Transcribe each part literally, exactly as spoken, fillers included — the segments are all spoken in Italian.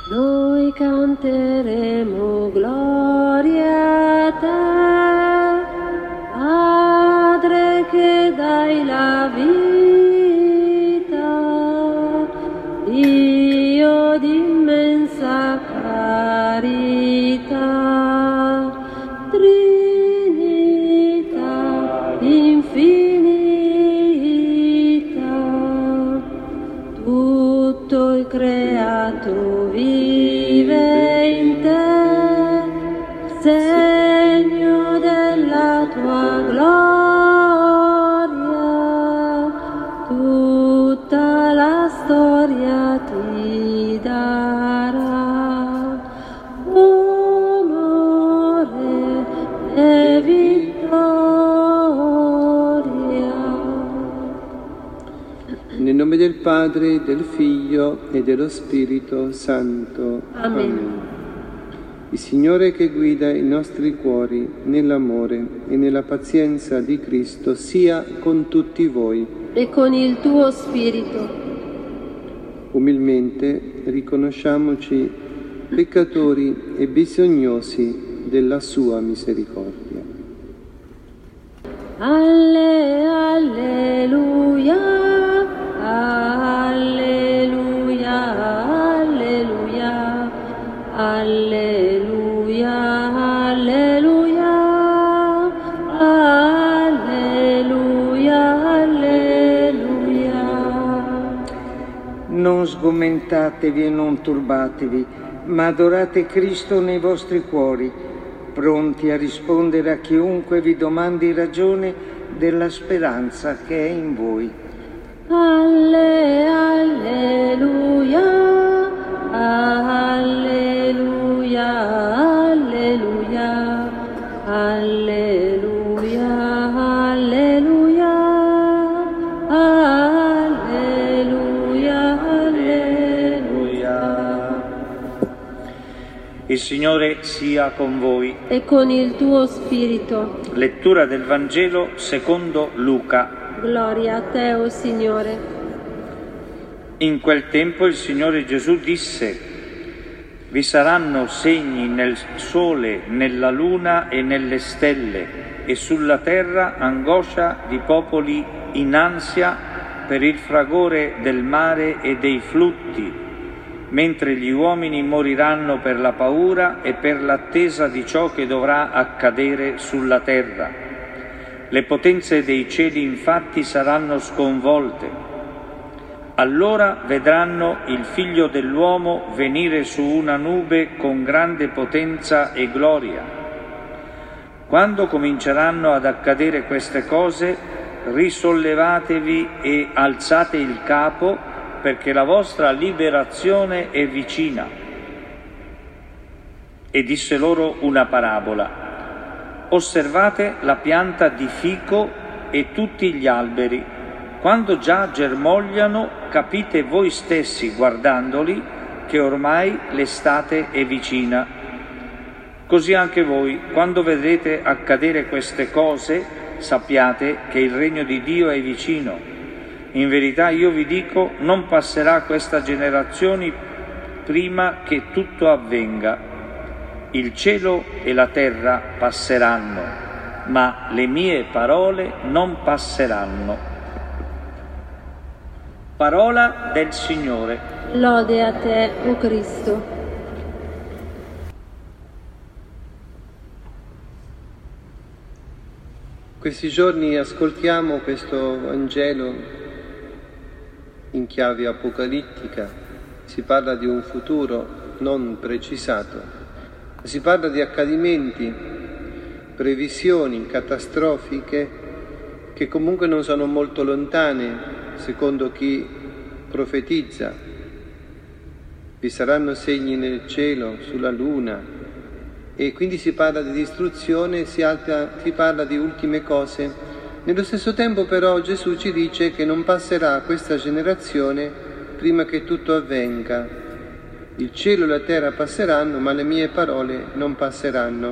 Noi canteremo gloria a te, Padre che dai la vita, Dio d'immensa carità, Trinità infinita, tutto il creato vive in te, segno della tua gloria, tutta la storia ti darà onore e vittoria. Nel nome del Padre, del Figlio e dello Spirito Santo. Amen. Amen. Il Signore che guida i nostri cuori nell'amore e nella pazienza di Cristo sia con tutti voi. E con il tuo spirito. Umilmente riconosciamoci peccatori e bisognosi della sua misericordia. Alle, alleluia. Alleluia, alleluia, alleluia, alleluia, alleluia, alleluia. Non sgomentatevi e non turbatevi, ma adorate Cristo nei vostri cuori, pronti a rispondere a chiunque vi domandi ragione della speranza che è in voi. Alle, alleluia, alleluia, alleluia, alleluia, alleluia, alleluia, alleluia. Il Signore sia con voi. E con il tuo spirito. Lettura del Vangelo secondo Luca. Gloria a te, o Signore. In quel tempo il Signore Gesù disse: vi saranno segni nel sole, nella luna e nelle stelle, e sulla terra angoscia di popoli in ansia per il fragore del mare e dei flutti, mentre gli uomini moriranno per la paura e per l'attesa di ciò che dovrà accadere sulla terra. Le potenze dei cieli infatti saranno sconvolte. Allora vedranno il Figlio dell'uomo venire su una nube con grande potenza e gloria. Quando cominceranno ad accadere queste cose, risollevatevi e alzate il capo, perché la vostra liberazione è vicina. E disse loro una parabola. Osservate la pianta di fico e tutti gli alberi. Quando già germogliano, capite voi stessi, guardandoli, che ormai l'estate è vicina. Così anche voi, quando vedrete accadere queste cose, sappiate che il regno di Dio è vicino. In verità io vi dico, non passerà questa generazione prima che tutto avvenga. Il cielo e la terra passeranno, ma le mie parole non passeranno. Parola del Signore. Lode a te, o Cristo. Questi giorni ascoltiamo questo Vangelo in chiave apocalittica. Si parla di un futuro non precisato. Si parla di accadimenti, previsioni catastrofiche che comunque non sono molto lontane, secondo chi profetizza. Vi saranno segni nel cielo, sulla luna, e quindi si parla di distruzione, si, alta, si parla di ultime cose. Nello stesso tempo però Gesù ci dice che non passerà questa generazione prima che tutto avvenga. Il cielo e la terra passeranno, ma le mie parole non passeranno.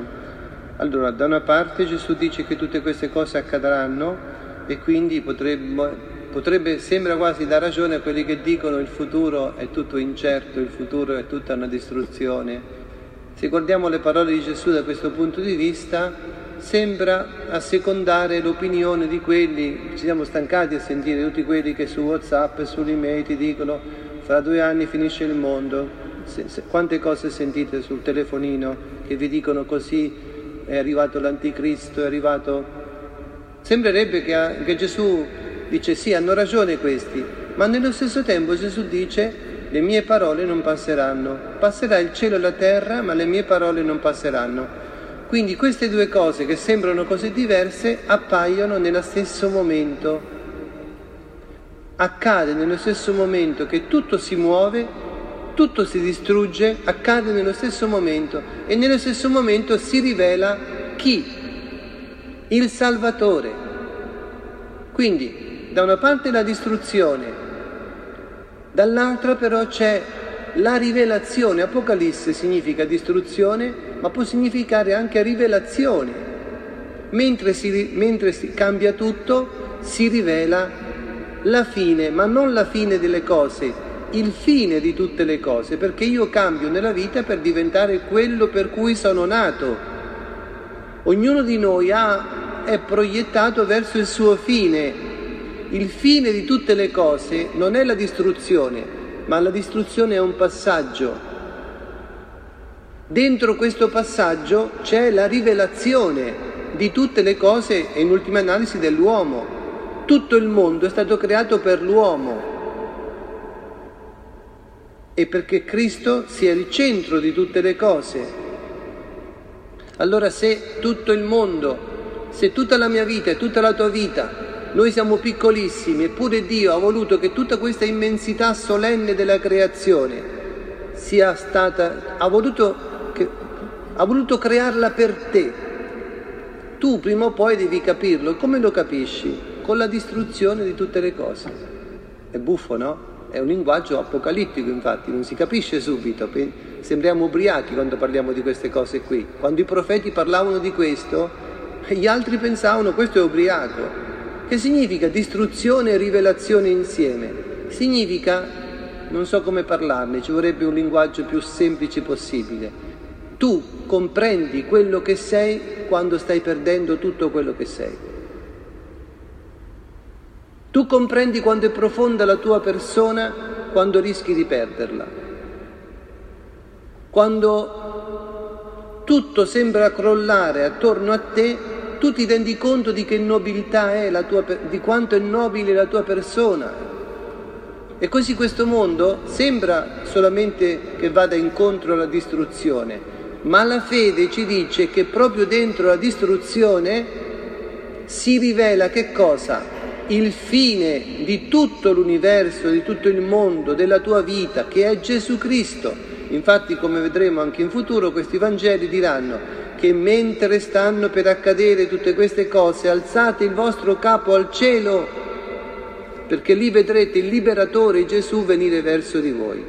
Allora, da una parte Gesù dice che tutte queste cose accadranno e quindi potremmo potrebbe, sembra quasi dar ragione a quelli che dicono il futuro è tutto incerto, il futuro è tutta una distruzione. Se guardiamo le parole di Gesù da questo punto di vista, sembra assecondare l'opinione di quelli, ci siamo stancati a sentire tutti quelli che su WhatsApp e sull'email ti dicono fra due anni finisce il mondo. Se, se, quante cose sentite sul telefonino che vi dicono così, è arrivato l'anticristo, è arrivato... Sembrerebbe che, che Gesù dice sì, hanno ragione questi, ma nello stesso tempo Gesù dice le mie parole non passeranno, passerà il cielo e la terra, ma le mie parole non passeranno. Quindi queste due cose che sembrano così diverse appaiono nello stesso momento. Accade nello stesso momento che tutto si muove, tutto si distrugge, accade nello stesso momento e nello stesso momento si rivela chi? Il Salvatore. Quindi da una parte la distruzione, dall'altra però c'è la rivelazione. Apocalisse significa distruzione, ma può significare anche rivelazione. Mentre si, mentre si cambia tutto, si rivela la fine, ma non la fine delle cose, il fine di tutte le cose, perché io cambio nella vita per diventare quello per cui sono nato. Ognuno di noi ha, è proiettato verso il suo fine. Il fine di tutte le cose non è la distruzione, ma la distruzione è un passaggio. Dentro questo passaggio c'è la rivelazione di tutte le cose e in ultima analisi dell'uomo. Tutto il mondo è stato creato per l'uomo e perché Cristo sia il centro di tutte le cose. Allora se tutto il mondo, se tutta la mia vita e tutta la tua vita, noi siamo piccolissimi, eppure Dio ha voluto che tutta questa immensità solenne della creazione sia stata, ha voluto, che, ha voluto crearla per te. Tu prima o poi devi capirlo. Come lo capisci? Con la distruzione di tutte le cose. È buffo, no? È un linguaggio apocalittico, infatti, non si capisce subito. Sembriamo ubriachi quando parliamo di queste cose qui. Quando i profeti parlavano di questo, gli altri pensavano questo è ubriaco. Che significa distruzione e rivelazione insieme? Significa, non so come parlarne, ci vorrebbe un linguaggio più semplice possibile. Tu comprendi quello che sei quando stai perdendo tutto quello che sei. Tu comprendi quanto è profonda la tua persona quando rischi di perderla. Quando tutto sembra crollare attorno a te, tu ti rendi conto di che nobiltà è la tua, di quanto è nobile la tua persona. E così questo mondo sembra solamente che vada incontro alla distruzione, ma la fede ci dice che proprio dentro la distruzione si rivela che cosa? Il fine di tutto l'universo, di tutto il mondo, della tua vita, che è Gesù Cristo. Infatti, come vedremo anche in futuro, questi Vangeli diranno che mentre stanno per accadere tutte queste cose, alzate il vostro capo al cielo, perché lì vedrete il Liberatore Gesù venire verso di voi.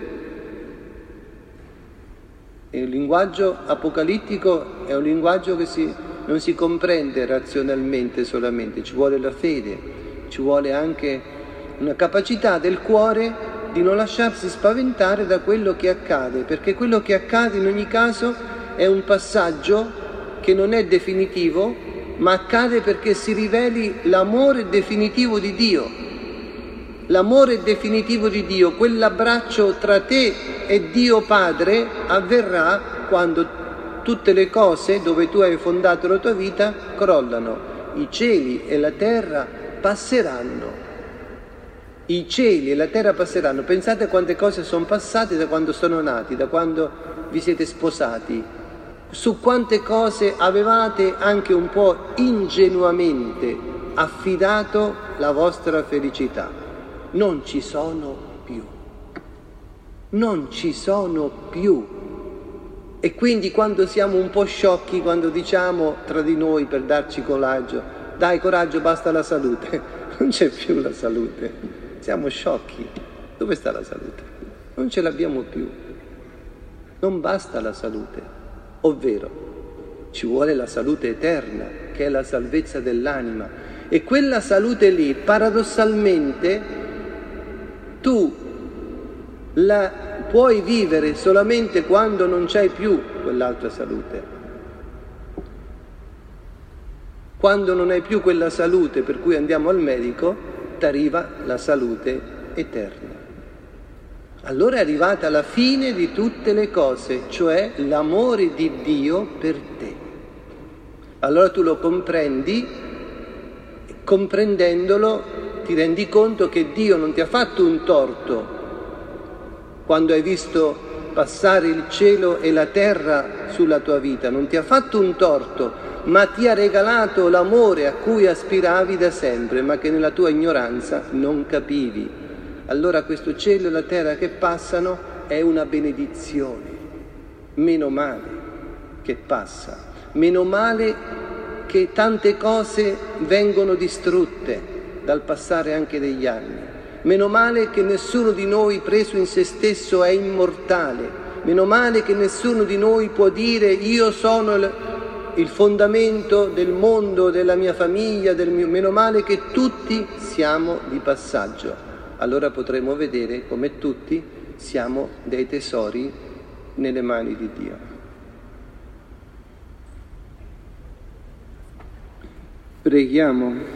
E il linguaggio apocalittico è un linguaggio che si, non si comprende razionalmente solamente, ci vuole la fede, ci vuole anche una capacità del cuore di non lasciarsi spaventare da quello che accade, perché quello che accade in ogni caso è un passaggio che non è definitivo, ma accade perché si riveli l'amore definitivo di Dio. L'amore definitivo di Dio, quell'abbraccio tra te e Dio Padre avverrà quando tutte le cose dove tu hai fondato la tua vita crollano. I cieli e la terra passeranno. I cieli e la terra passeranno. Pensate a quante cose sono passate da quando sono nati, da quando vi siete sposati. Su quante cose avevate anche un po' ingenuamente affidato la vostra felicità. Non ci sono più. Non ci sono più. E quindi quando siamo un po' sciocchi, quando diciamo tra di noi per darci coraggio, dai coraggio, basta la salute, non c'è più la salute, siamo sciocchi. Dove sta la salute? Non ce l'abbiamo più. Non basta la salute. Ovvero, ci vuole la salute eterna, che è la salvezza dell'anima. E quella salute lì, paradossalmente, tu la puoi vivere solamente quando non c'hai più quell'altra salute. Quando non hai più quella salute per cui andiamo al medico, ti arriva la salute eterna. Allora è arrivata la fine di tutte le cose, cioè l'amore di Dio per te. Allora tu lo comprendi, comprendendolo ti rendi conto che Dio non ti ha fatto un torto quando hai visto passare il cielo e la terra sulla tua vita, non ti ha fatto un torto, ma ti ha regalato l'amore a cui aspiravi da sempre, ma che nella tua ignoranza non capivi. Allora questo cielo e la terra che passano è una benedizione. Meno male che passa, meno male che tante cose vengono distrutte dal passare anche degli anni. Meno male che nessuno di noi preso in se stesso è immortale. Meno male che nessuno di noi può dire io sono il, il fondamento del mondo, della mia famiglia, del mio... Meno male che tutti siamo di passaggio. Allora potremo vedere come tutti siamo dei tesori nelle mani di Dio. Preghiamo.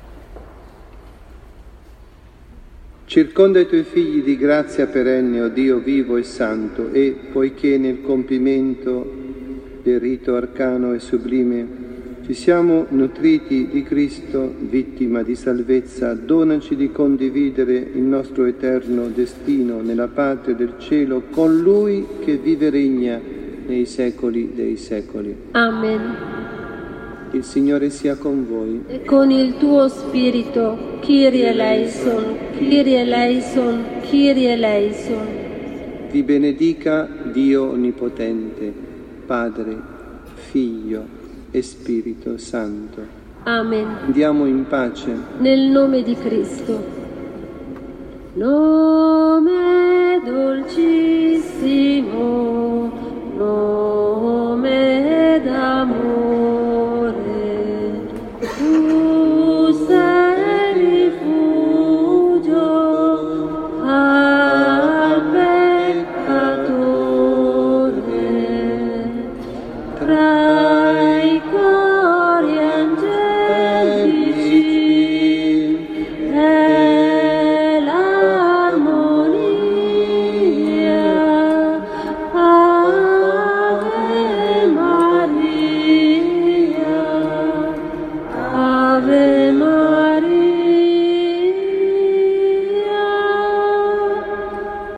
Circonda i tuoi figli di grazia perenne, o Dio vivo e santo, e, poiché nel compimento del rito arcano e sublime ci siamo nutriti di Cristo, vittima di salvezza, donaci di condividere il nostro eterno destino nella patria del cielo con Lui che vive e regna nei secoli dei secoli. Amen. Il Signore sia con voi. E con il tuo spirito, Kyrie eleison, Kyrie eleison, Kyrie eleison. Vi benedica Dio Onnipotente, Padre, Figlio e Spirito Santo. Amen. Andiamo in pace. Nel nome di Cristo. No.